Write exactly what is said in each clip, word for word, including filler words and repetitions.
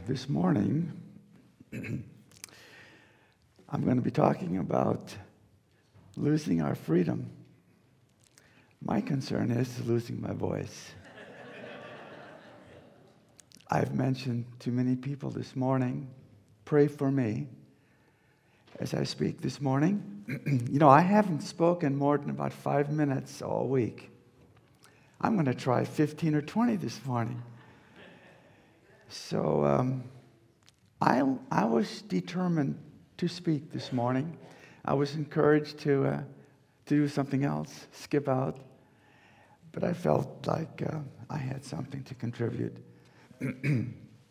This morning, I'm going to be talking about losing our freedom. My concern is losing my voice. I've mentioned to many people this morning, pray for me as I speak this morning. You know, I haven't spoken more than about five minutes all week. I'm going to try fifteen or twenty this morning. So um, I, I was determined to speak this morning. I was encouraged to, uh, to do something else, skip out. But I felt like uh, I had something to contribute. You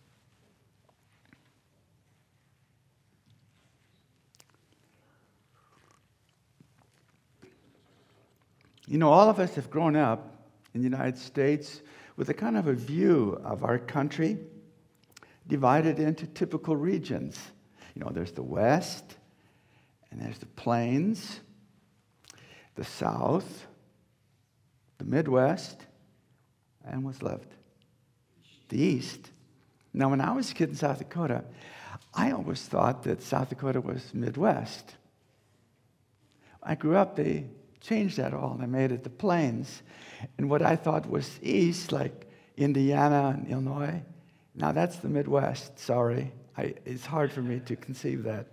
know, all of us have grown up in the United States with a kind of a view of our country divided into typical regions. You know, there's the West, and there's the Plains, the South, the Midwest, and what's left? The East. Now, when I was a kid in South Dakota, I always thought that South Dakota was Midwest. I grew up, they changed that all, and they made it the Plains. And what I thought was East, like Indiana and Illinois, now that's the Midwest. Sorry. I, it's hard for me to conceive that.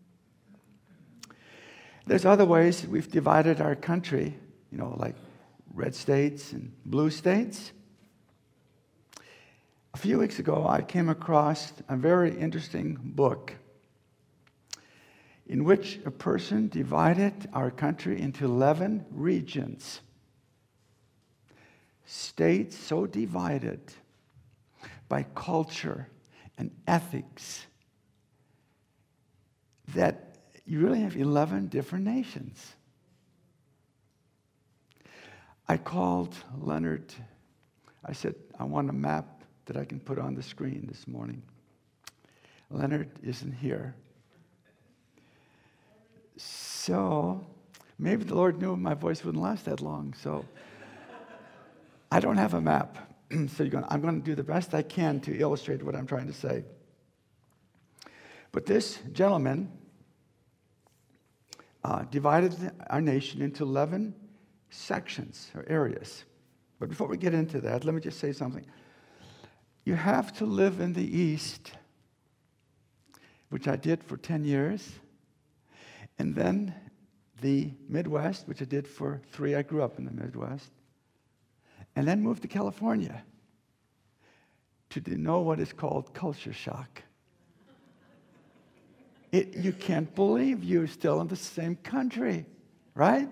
There's other ways we've divided our country, you know, like red states and blue states. A few weeks ago, I came across a very interesting book in which a person divided our country into eleven regions. States so divided by culture and ethics that you really have eleven different nations. I called Leonard. I said, I want a map that I can put on the screen this morning. Leonard isn't here. So maybe the Lord knew my voice wouldn't last that long, so I don't have a map. So you're going, I'm going to do the best I can to illustrate what I'm trying to say. But this gentleman uh, divided our nation into eleven sections or areas. But before we get into that, let me just say something. You have to live in the East, which I did for ten years, and then the Midwest, which I did for three. I grew up in the Midwest. And then moved to California to know what is called culture shock. It, you can't believe you're still in the same country, right?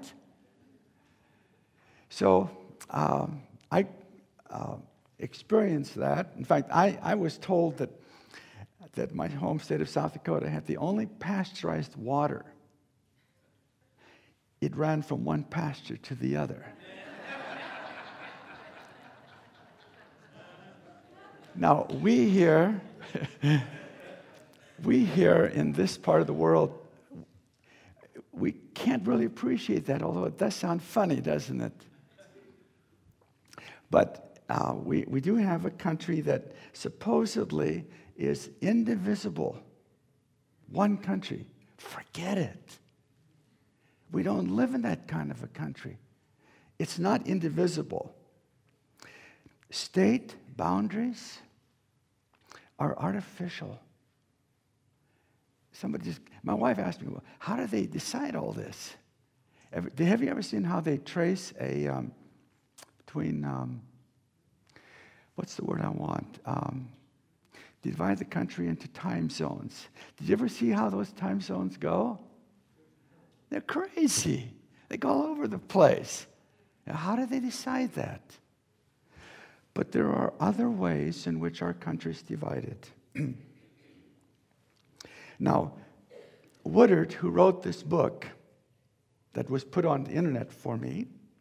So um, I uh, experienced that. In fact, I, I was told that, that my home state of South Dakota had the only pasteurized water. It ran from one pasture to the other. Now, we here, we here in this part of the world, we can't really appreciate that, although it does sound funny, doesn't it? But uh, we, we do have a country that supposedly is indivisible. One country. Forget it. We don't live in that kind of a country. It's not indivisible. State boundaries are artificial. Somebody just, my wife asked me, well, how do they decide all this? Have, have you ever seen how they trace a, um, between, um, what's the word I want? Um, divide the country into time zones. Did you ever see how those time zones go? They're crazy. They go all over the place. Now, how do they decide that? But there are other ways in which our country is divided. Now, Woodard, who wrote this book that was put on the internet for me,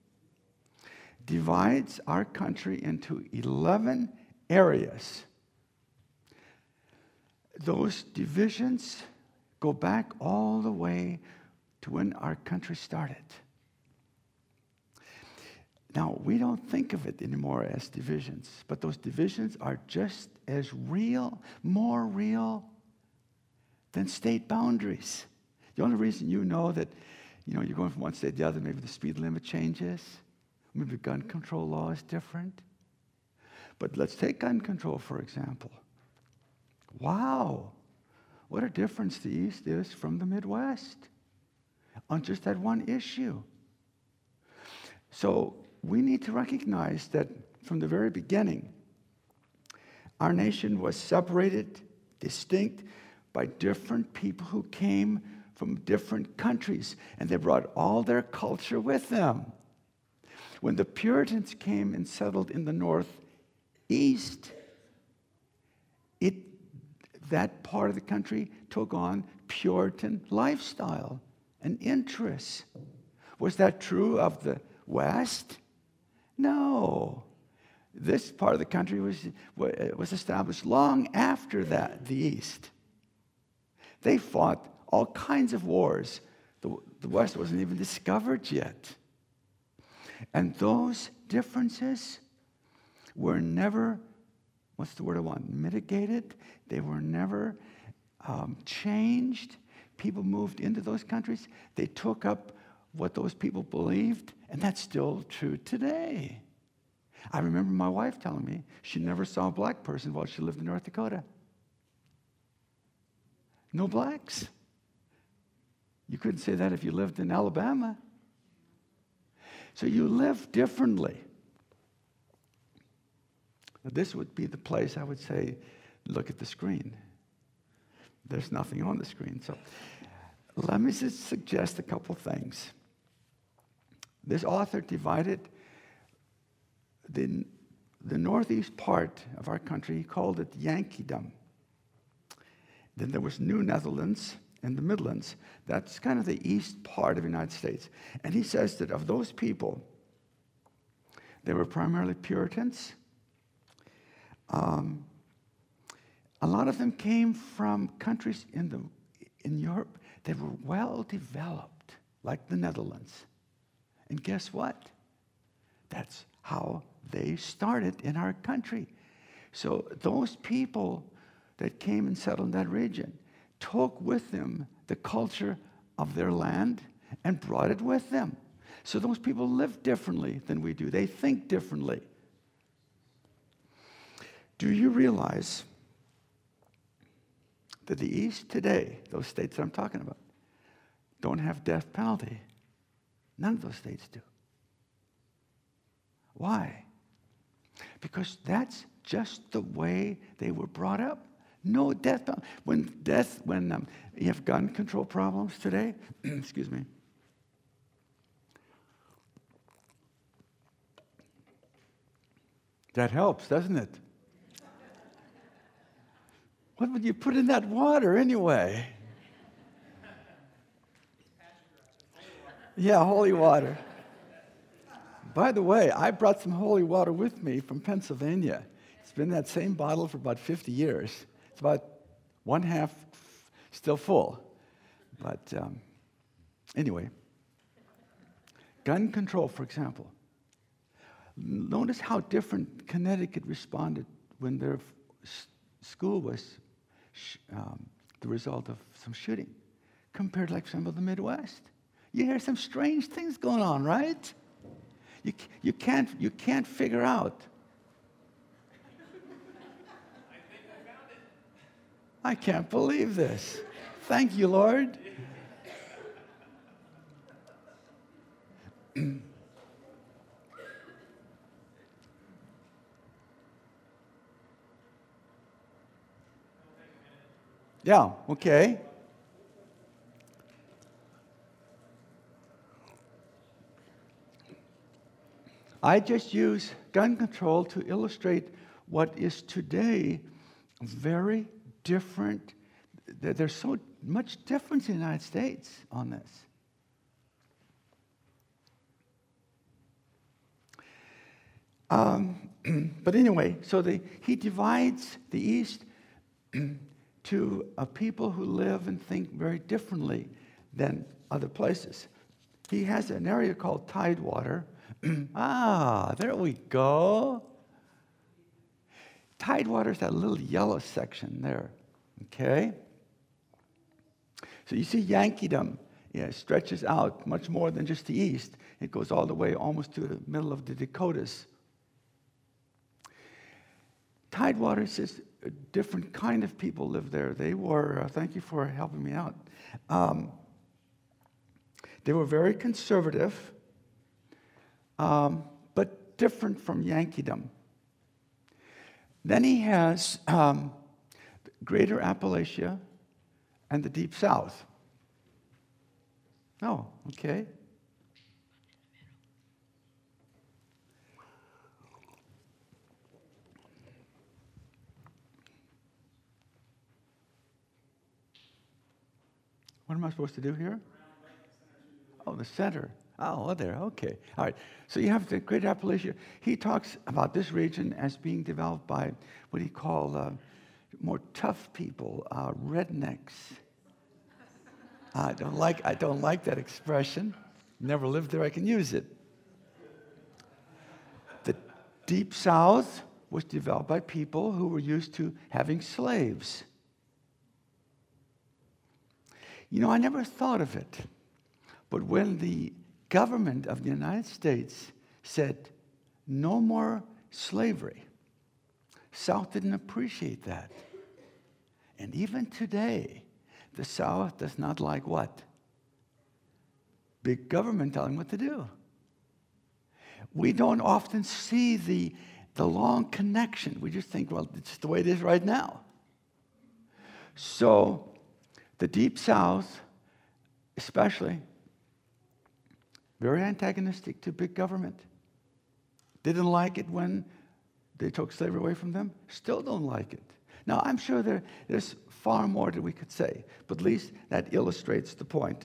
divides our country into eleven areas. Those divisions go back all the way to when our country started. Now, we don't think of it anymore as divisions, but those divisions are just as real, more real than state boundaries. The only reason you know that, you know, you're going from one state to the other, maybe the speed limit changes, maybe gun control law is different. But let's take gun control, for example. Wow, what a difference the East is from the Midwest on just that one issue. So we need to recognize that from the very beginning, our nation was separated, distinct, by different people who came from different countries, and they brought all their culture with them. When the Puritans came and settled in the Northeast, it, that part of the country took on Puritan lifestyle and interests. Was that true of the West? No. This part of the country was, was established long after that, the East. They fought all kinds of wars. The, the West wasn't even discovered yet. And those differences were never, what's the word I want, mitigated. They were never um, changed. People moved into those countries. They took up what those people believed, and that's still true today. I remember my wife telling me she never saw a black person while she lived in North Dakota. No blacks. You couldn't say that if you lived in Alabama. So you live differently. This would be the place I would say, look at the screen. There's nothing on the screen. So let me just suggest a couple things. This author divided the, the northeast part of our country, he called it Yankeedom. Then there was New Netherlands and the Midlands. That's kind of the east part of the United States. And he says that of those people, they were primarily Puritans. Um, a lot of them came from countries in, the, in Europe that were well developed, like the Netherlands. And guess what? That's how they started in our country. So those people that came and settled in that region took with them the culture of their land and brought it with them. So those people live differently than we do. They think differently. Do you realize that the East today, those states that I'm talking about, don't have death penalty? None of those states do. Why? Because that's just the way they were brought up. No death penalty. When death, when um, you have gun control problems today, excuse me. That helps, doesn't it? What would you put in that water anyway? Yeah, holy water. By the way, I brought some holy water with me from Pennsylvania. It's been that same bottle for about fifty years. It's about one half still full. But um, anyway, gun control, for example. Notice how different Connecticut responded when their s- school was sh- um, the result of some shooting compared to like some of the Midwest. You hear some strange things going on, right? You, you, can't, you can't figure out. I think I found it. I can't believe this. Thank you, Lord. Yeah, okay. I just use gun control to illustrate what is today very different. There's so much difference in the United States on this. Um, but anyway, so the, he divides the East to a people who live and think very differently than other places. He has an area called Tidewater, Ah, there we go. Tidewater's that little yellow section there. Okay? So you see Yankeedom, yeah, it stretches out much more than just the east. It goes all the way almost to the middle of the Dakotas. Tidewater is just a different kind of people live there. They were, uh, thank you for helping me out. Um, they were very conservative, um, but different from Yankeedom. Then he has um, Greater Appalachia and the Deep South. Oh, okay. What am I supposed to do here? Oh, the center. Oh, there. Okay. All right. So you have the Great Appalachia. He talks about this region as being developed by what he called uh, more tough people, uh, rednecks. I don't like. I don't like that expression. Never lived there. I can use it. The Deep South was developed by people who were used to having slaves. You know, I never thought of it, but when the government of the United States said, no more slavery, South didn't appreciate that. And even today, the South does not like what? Big government telling what to do. We don't often see the, the long connection. We just think, well, it's the way it is right now. So, the Deep South, especially, very antagonistic to big government. Didn't like it when they took slavery away from them. Still don't like it. Now, I'm sure there, there's far more that we could say, but at least that illustrates the point.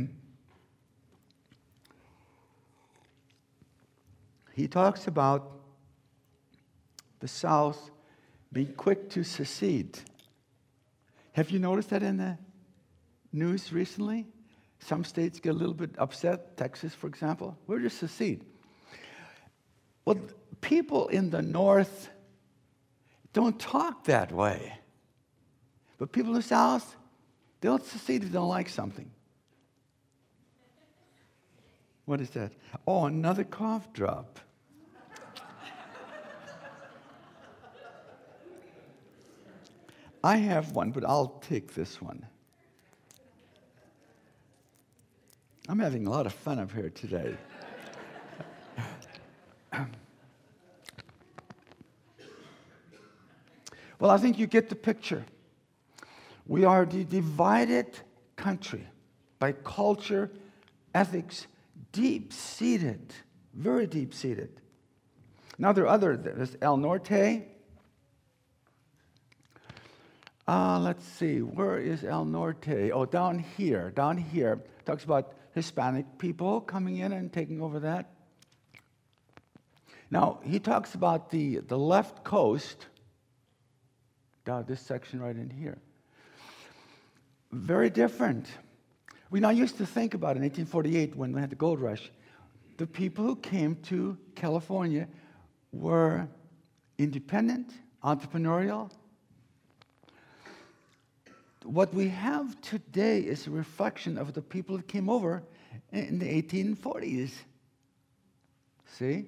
He talks about the South being quick to secede. Have you noticed that in the news recently? Some states get a little bit upset. Texas, for example. We're just secede. Well, people in the North don't talk that way. But people in the South, they don't secede if they don't like something. What is that? Oh, another cough drop. I have one, but I'll take this one. I'm having a lot of fun up here today. Well, I think you get the picture. We are the divided country by culture, ethics, deep-seated, very deep-seated. Now, there are other, there's El Norte. Uh, let's see, where is El Norte? Oh, down here, down here. Talks about Hispanic people coming in and taking over that. Now, he talks about the, the left coast, down this section right in here. Very different. We now used to think about in eighteen forty-eight when we had the gold rush, the people who came to California were independent, entrepreneurial. What we have today is a reflection of the people that came over in the eighteen forties. See?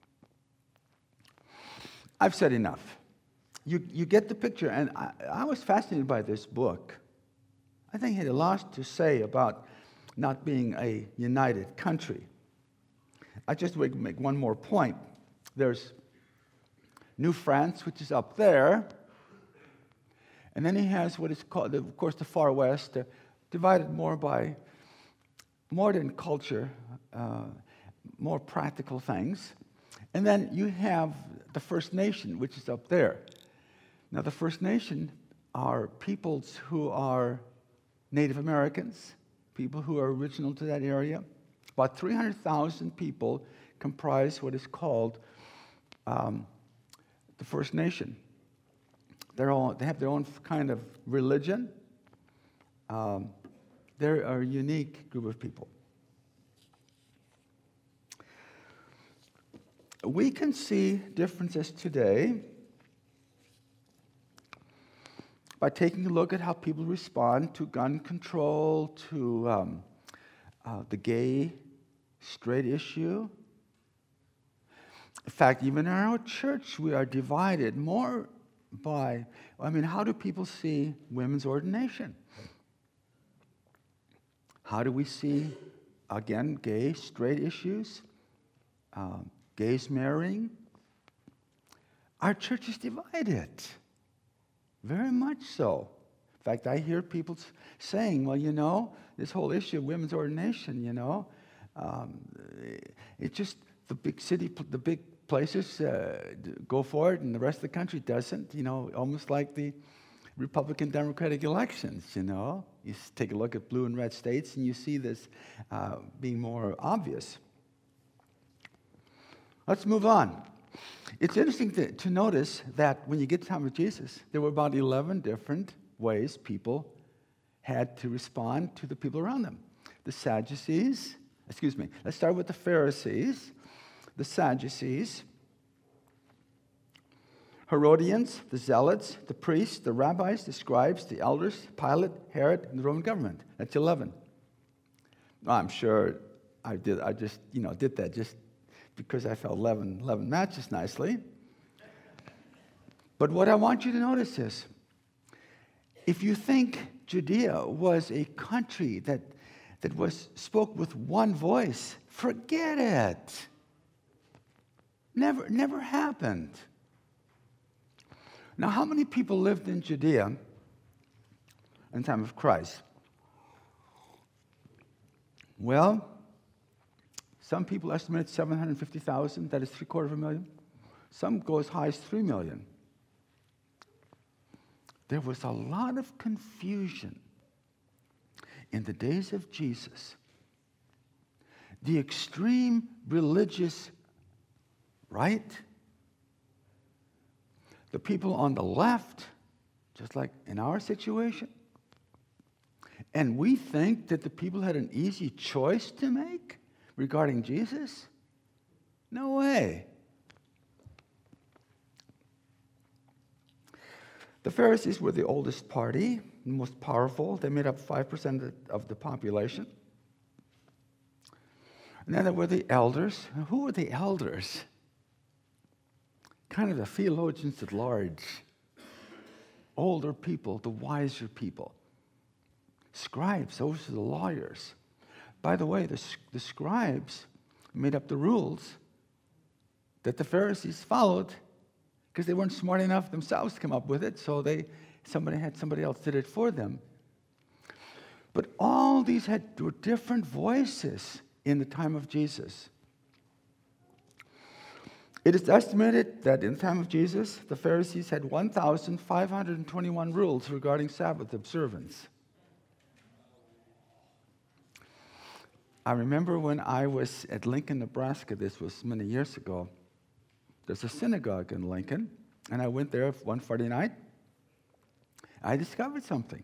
I've said enough. You, you get the picture, and I, I was fascinated by this book. I think it had a lot to say about not being a united country. I just would make one more point. There's New France, which is up there. And then he has what is called, of course, the Far West, uh, divided more by modern culture, uh, more practical things. And then you have the First Nation, which is up there. Now, the First Nation are peoples who are Native Americans, people who are original to that area. About three hundred thousand people comprise what is called um, the First Nation. They're all, they have their own kind of religion. Um, they're a unique group of people. we can see differences today by taking a look at how people respond to gun control, to um, uh, the gay, straight issue. In fact, even in our church, we are divided more by, I mean, how do people see women's ordination? How do we see, again, gay, straight issues? Um, gays marrying? Our church is divided. Very much so. In fact, I hear people saying, well, you know, this whole issue of women's ordination, you know, um, it just, the big city, the big places uh, go for it and the rest of the country doesn't, you know, almost like the Republican Democratic elections, you know. You take a look at blue and red states and you see this uh, being more obvious. Let's move on. It's interesting to, to notice that when you get to the time of Jesus, there were about eleven different ways people had to respond to the people around them. The Sadducees, excuse me, let's start with the Pharisees, the Sadducees, Herodians, the Zealots, the priests, the rabbis, the scribes, the elders, Pilate, Herod, and the Roman government. That's eleven. I'm sure I did. I just, you know, did that just because I felt eleven, eleven matches nicely. But what I want you to notice is, if you think Judea was a country that, that was spoke with one voice, forget it. Never, never happened. Now, how many people lived in Judea in the time of Christ? Well, some people estimate seven hundred fifty thousand, that is three quarters of a million. Some go as high as three million. There was a lot of confusion in the days of Jesus. The extreme religious right, the people on the left, just like in our situation. And we think that the people had an easy choice to make regarding Jesus? No way. The Pharisees were the oldest party, the most powerful. They made up five percent of the population. And then there were the elders. Now, who were the elders? Kind of the theologians at large. Older people, the wiser people. Scribes, those are the lawyers. By the way, the, the scribes made up the rules that the Pharisees followed because they weren't smart enough themselves to come up with it, so they somebody had somebody else did it for them. But all these had were different voices in the time of Jesus. It is estimated that in the time of Jesus, the Pharisees had one thousand five hundred twenty-one rules regarding Sabbath observance. I remember when I was at Lincoln, Nebraska, this was many years ago, there's a synagogue in Lincoln, and I went there one Friday night. I discovered something.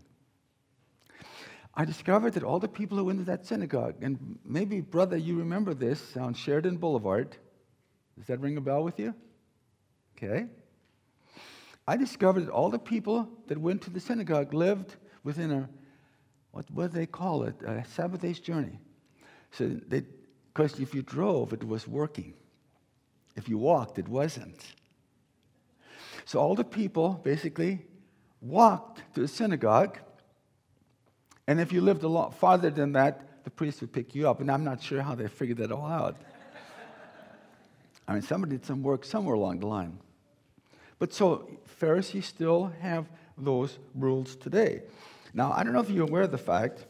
I discovered that all the people who went to that synagogue, and maybe, brother, you remember this on Sheridan Boulevard. Does that ring a bell with you? Okay. I discovered that all the people that went to the synagogue lived within a, what, what do they call it, a Sabbath day's journey. So, because if you drove, it was working. If you walked, it wasn't. So all the people basically walked to the synagogue, and if you lived a lot farther than that, the priest would pick you up. And I'm not sure how they figured that all out. I mean, somebody did some work somewhere along the line. But so Pharisees still have those rules today. Now, I don't know if you're aware of the fact,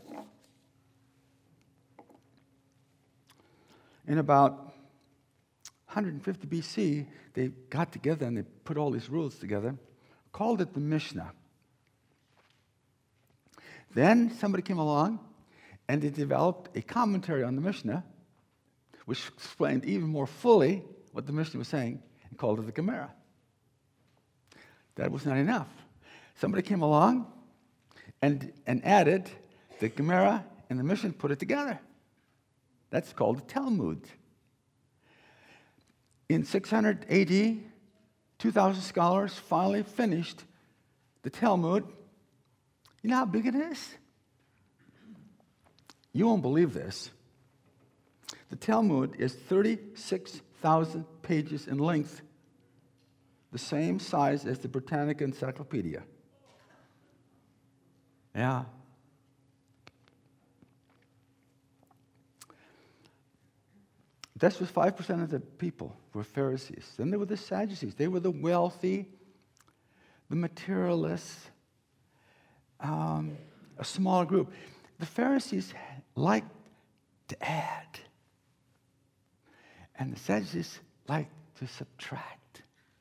in about one hundred fifty B C, they got together and they put all these rules together, called it the Mishnah. Then somebody came along and they developed a commentary on the Mishnah, which explained even more fully what the Mishnah was saying, and called it the Gemara. That was not enough. Somebody came along and, and added the Gemara and the Mishnah, put it together. That's called the Talmud. In six hundred A D, two thousand scholars finally finished the Talmud. You know how big it is? You won't believe this. The Talmud is thirty-six thousand pages in length, the same size as the Britannica Encyclopedia. Yeah. That's was five percent of the people were Pharisees. Then there were the Sadducees. They were the wealthy, the materialists, um, a small group. The Pharisees liked to add, and the Sadducees liked to subtract.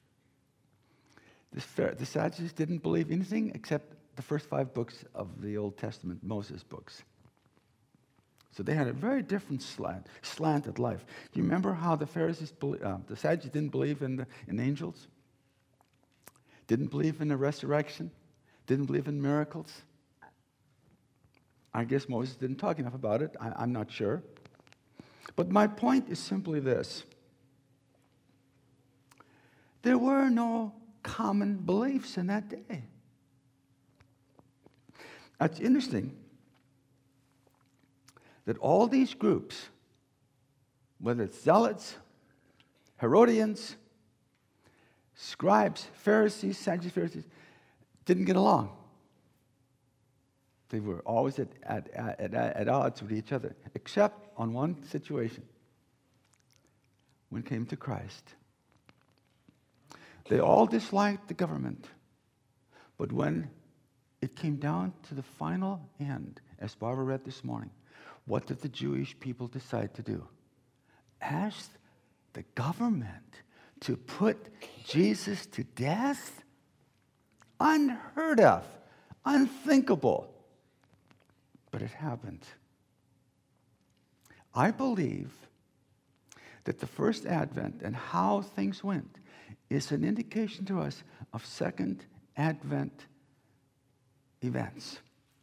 The, the Sadducees didn't believe anything except the first five books of the Old Testament, Moses' books. So they had a very different slant, slanted life. Do you remember how the Pharisees, uh, the Sadducees didn't believe in, the, in angels? Didn't believe in the resurrection? Didn't believe in miracles? I guess Moses didn't talk enough about it. I, I'm not sure. But my point is simply this. There were no common beliefs in that day. It's interesting that all these groups, whether it's Zealots, Herodians, scribes, Pharisees, Sadducees, Pharisees, didn't get along. They were always at, at, at, at odds with each other, except on one situation. When it came to Christ. They all disliked the government. But when it came down to the final end, as Barbara read this morning, what did the Jewish people decide to do? Ask the government to put Jesus to death? Unheard of, unthinkable. But it happened. I believe that the first advent and how things went is an indication to us of second advent events.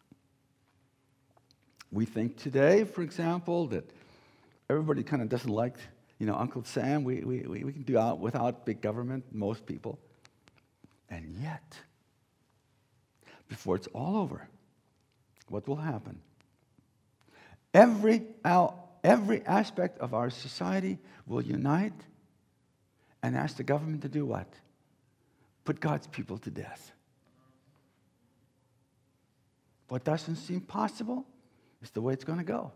We think today, for example, that everybody kind of doesn't like, you know, Uncle Sam. We, we, we can do out without big government, most people. And yet, before it's all over, what will happen? Every, every aspect of our society will unite and ask the government to do what? Put God's people to death. What doesn't seem possible is the way it's going to go.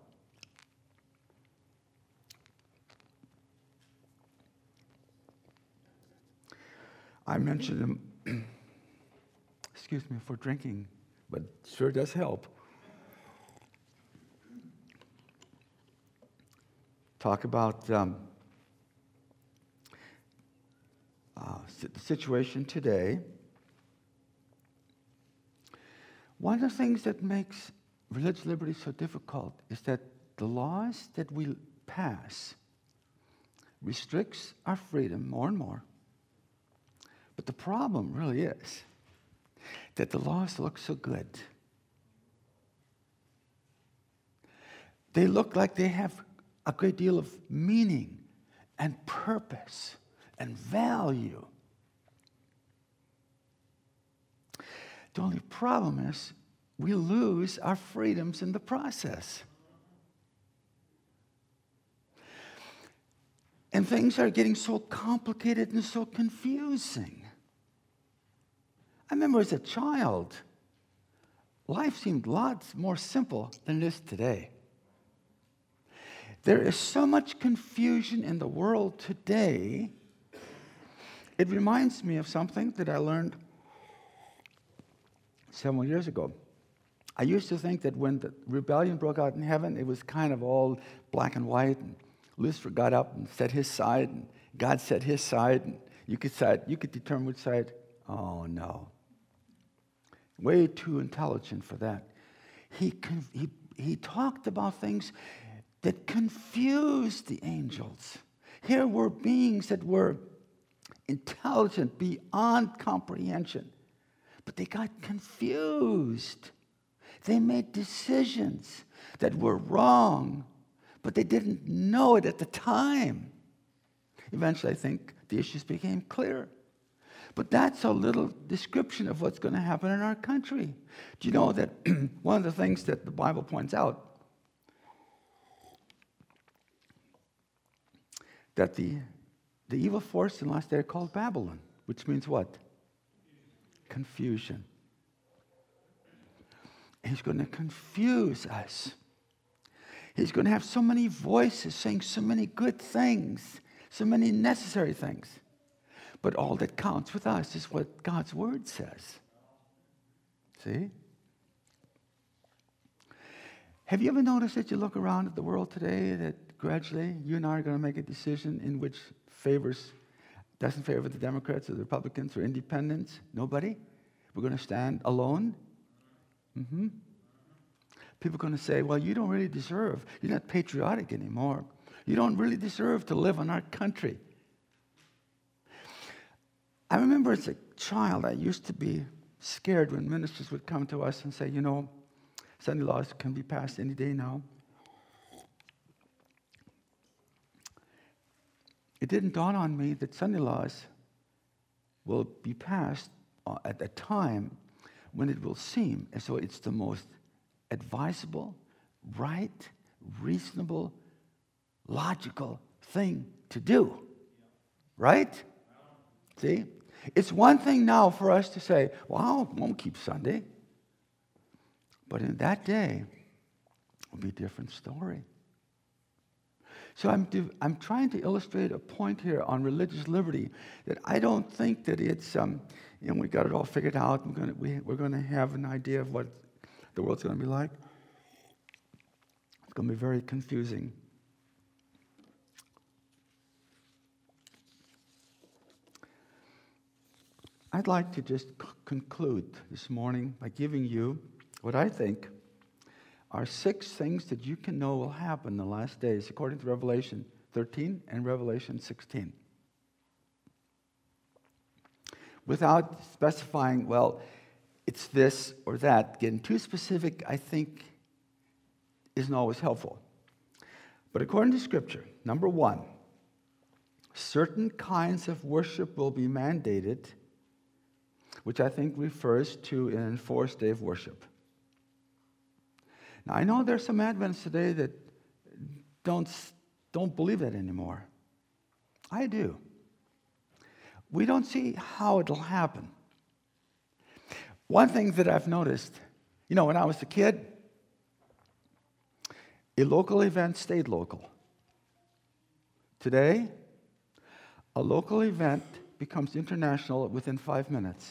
I mentioned, um, excuse me for drinking, but it sure does help. Talk about um, uh, the situation today. One of the things that makes religious liberty so difficult is that the laws that we pass restricts our freedom more and more. But the problem really is that the laws look so good. They look like they have a great deal of meaning and purpose and value. The only problem is we lose our freedoms in the process. And things are getting so complicated and so confusing. I remember as a child, life seemed lots more simple than it is today. There is so much confusion in the world today. It reminds me of something that I learned several years ago. I used to think that when the rebellion broke out in heaven, it was kind of all black and white, and Lucifer got up and set his side, and God set his side, and you could side, you could determine which side. Oh no. Way too intelligent for that. He, he, he talked about things that confused the angels. Here were beings that were intelligent beyond comprehension, but they got confused. They made decisions that were wrong, but they didn't know it at the time. eventually I think the issues became clear. But that's a little description of what's going to happen in our country. Do you know that one of the things that the Bible points out, that the, the evil force in last day are called Babylon, which means what? Confusion. He's going to confuse us. He's going to have so many voices saying so many good things, so many necessary things. But all that counts with us is what God's Word says. See? Have you ever noticed that you look around at the world today that gradually you and I are going to make a decision in which favors, doesn't favor the Democrats or the Republicans or independents? Nobody? We're going to stand alone? Mm-hmm. People are going to say, well, you don't really deserve, you're not patriotic anymore. You don't really deserve to live in our country. I remember as a child, I used to be scared when ministers would come to us and say, you know, Sunday laws can be passed any day now. It didn't dawn on me that Sunday laws will be passed at a time when it will seem as though it's the most advisable, right, reasonable, logical thing to do. Right? See? It's one thing now for us to say, well, I won't keep Sunday. But in that day, it will be a different story. So I'm, I'm trying to illustrate a point here on religious liberty that I don't think that it's, um, you know, we got it all figured out. We're going to, we, we're going to have an idea of what the world's going to be like. It's going to be very confusing. I'd like to just c- conclude this morning by giving you what I think are six things that you can know will happen in the last days, according to Revelation thirteen and Revelation sixteen. Without specifying, well, it's this or that, getting too specific, I think, isn't always helpful. But according to Scripture, number one, certain kinds of worship will be mandated, which I think refers to an enforced day of worship. Now, I know there's some Adventists today that don't, don't believe that anymore. I do. We don't see how it'll happen. One thing that I've noticed, you know, when I was a kid, a local event stayed local. Today, a local event becomes international within five minutes.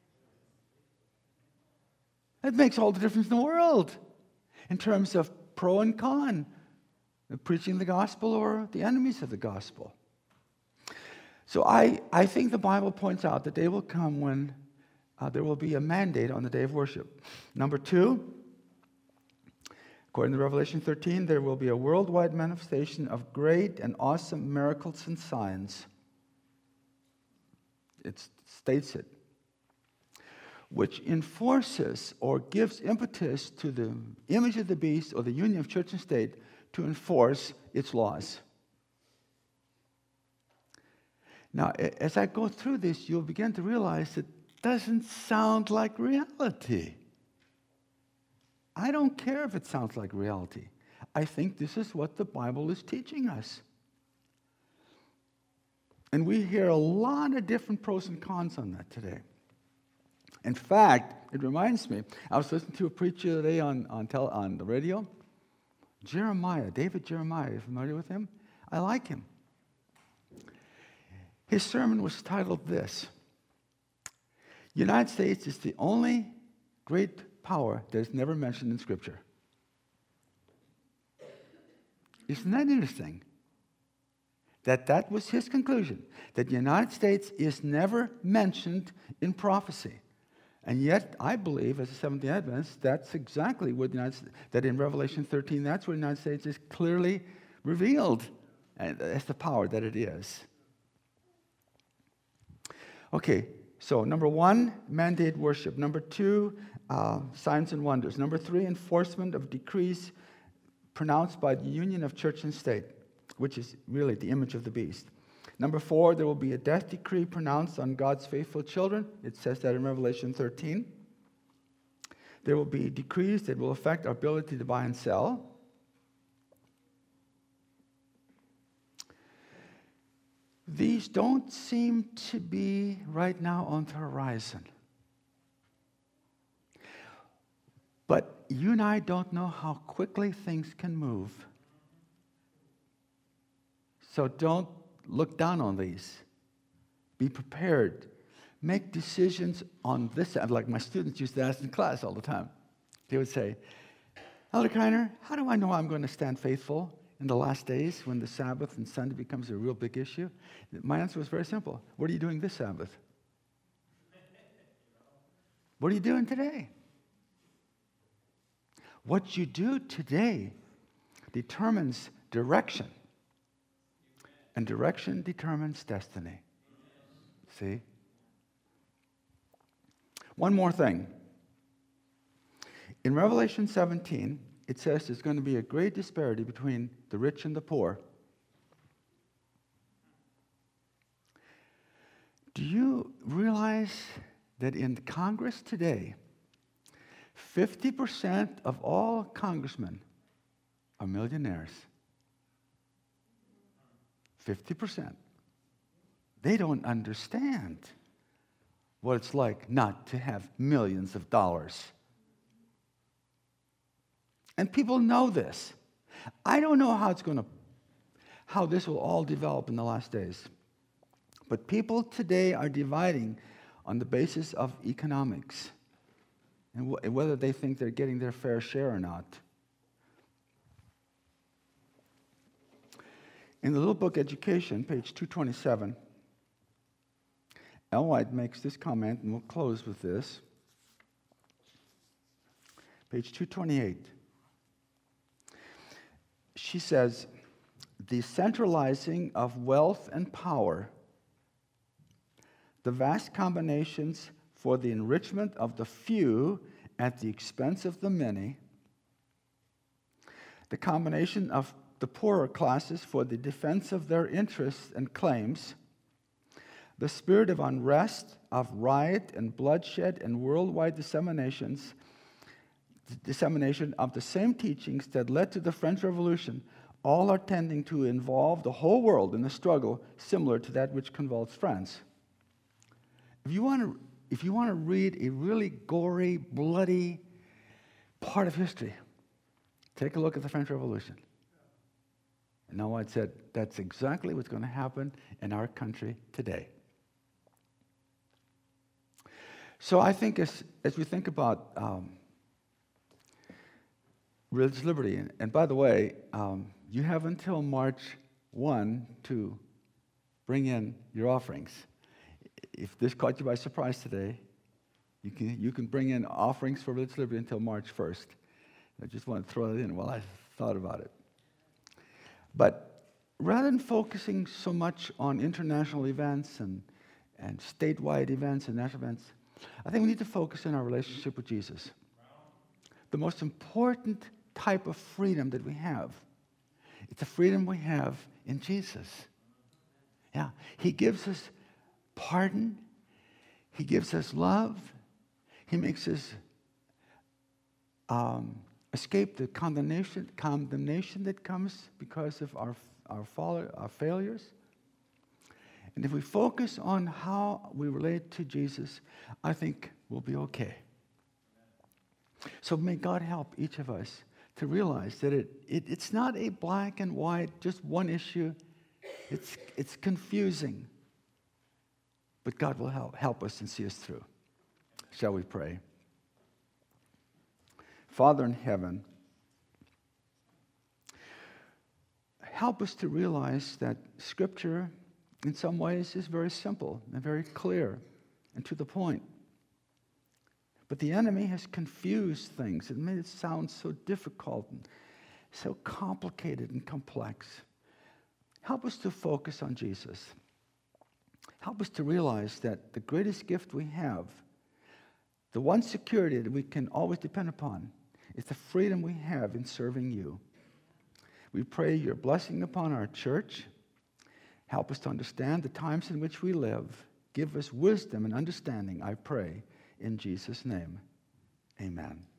That makes all the difference in the world in terms of pro and con, preaching the gospel or the enemies of the gospel. So I, I think the Bible points out the day will come when uh, there will be a mandate on the day of worship. Number two, according to Revelation thirteen, there will be a worldwide manifestation of great and awesome miracles and signs. It states it, which enforces or gives impetus to the image of the beast or the union of church and state to enforce its laws. Now, as I go through this, you'll begin to realize it doesn't sound like reality. I don't care if it sounds like reality. I think this is what the Bible is teaching us. And we hear a lot of different pros and cons on that today. In fact, it reminds me, I was listening to a preacher today on, on, tele, on the radio. Jeremiah, David Jeremiah, are you familiar with him? I like him. His sermon was titled this: United States is the only great power that is never mentioned in Scripture. Isn't that interesting? That that was his conclusion, that the United States is never mentioned in prophecy. And yet, I believe, as a Seventh-day Adventist, that's exactly what the United States, that in Revelation thirteen, that's where the United States is clearly revealed as the power that it is. Okay, so number one, mandate worship. Number two, uh, signs and wonders. Number three, enforcement of decrees pronounced by the union of church and state, which is really the image of the beast. Number four, there will be a death decree pronounced on God's faithful children. It says that in Revelation thirteen. There will be decrees that will affect our ability to buy and sell. These don't seem to be right now on the horizon. But you and I don't know how quickly things can move. So don't look down on these. Be prepared. Make decisions on this. Like my students used to ask in class all the time. They would say, Elder Kiner, how do I know I'm going to stand faithful in the last days when the Sabbath and Sunday becomes a real big issue? My answer was very simple. What are you doing this Sabbath? What are you doing today? What you do today determines direction. And direction determines destiny. See? One more thing. In Revelation seventeen, it says there's going to be a great disparity between the rich and the poor. Do you realize that in Congress today, fifty percent of all congressmen are millionaires? fifty percent. They don't understand what it's like not to have millions of dollars. And people know this. I don't know how it's going to, how this will all develop in the last days. But people today are dividing on the basis of economics and wh- whether they think they're getting their fair share or not. In the little book Education, page two twenty-seven, Ellen White makes this comment, and we'll close with this. Page two twenty-eight. She says, the centralizing of wealth and power, the vast combinations for the enrichment of the few at the expense of the many, the combination of the poorer classes for the defense of their interests and claims, the spirit of unrest, of riot and bloodshed and worldwide disseminations, dissemination of the same teachings that led to the French Revolution, all are tending to involve the whole world in a struggle similar to that which convulsed France. If you want to, if you want to read a really gory, bloody part of history, take a look at the French Revolution. And Ellen White said, that's exactly what's going to happen in our country today. So I think as, as we think about um, religious liberty, and, and by the way, um, you have until March first to bring in your offerings. If this caught you by surprise today, you can, you can bring in offerings for religious liberty until March first. I just want to throw that in while I thought about it. But rather than focusing so much on international events and, and statewide events and national events, I think we need to focus on our relationship with Jesus. The most important type of freedom that we have, it's the freedom we have in Jesus. Yeah, He gives us pardon. He gives us love. He makes us um, escape the condemnation, condemnation that comes because of our, our, fall, our failures. And if we focus on how we relate to Jesus, I think we'll be okay. So may God help each of us to realize that it, it it's not a black and white, just one issue. It's, it's confusing. But God will help, help us and see us through. Shall we pray? Father in heaven, help us to realize that Scripture, in some ways, is very simple and very clear and to the point. But the enemy has confused things and made it sound so difficult and so complicated and complex. Help us to focus on Jesus. Help us to realize that the greatest gift we have, the one security that we can always depend upon, is the freedom we have in serving you. We pray your blessing upon our church. Help us to understand the times in which we live. Give us wisdom and understanding, I pray, in Jesus' name. Amen.